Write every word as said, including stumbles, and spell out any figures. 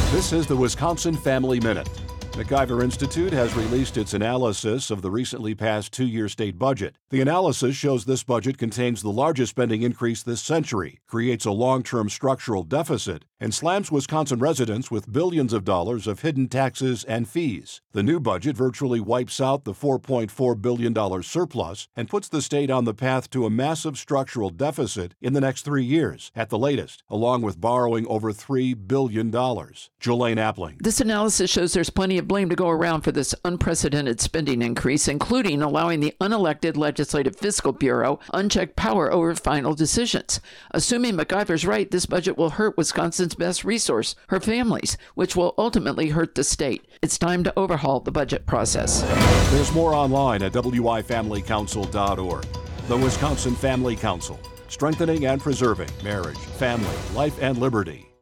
This is the Wisconsin Family Minute. MacIver Institute has released its analysis of the recently passed two-year state budget. The analysis shows this budget contains the largest spending increase this century, creates a long-term structural deficit, and slams Wisconsin residents with billions of dollars of hidden taxes and fees. The new budget virtually wipes out the four point four billion dollars surplus and puts the state on the path to a massive structural deficit in the next three years, at the latest, along with borrowing over three billion dollars. Jolene Appling. This analysis shows there's plenty of blame to go around for this unprecedented spending increase, including allowing the unelected Legislative Fiscal Bureau unchecked power over final decisions. Assuming MacIver's right, this budget will hurt Wisconsin's best resource, her families, which will ultimately hurt the state. It's time to overhaul the budget process. There's more online at w i family council dot org. The Wisconsin Family Council, strengthening and preserving marriage, family, life, and liberty.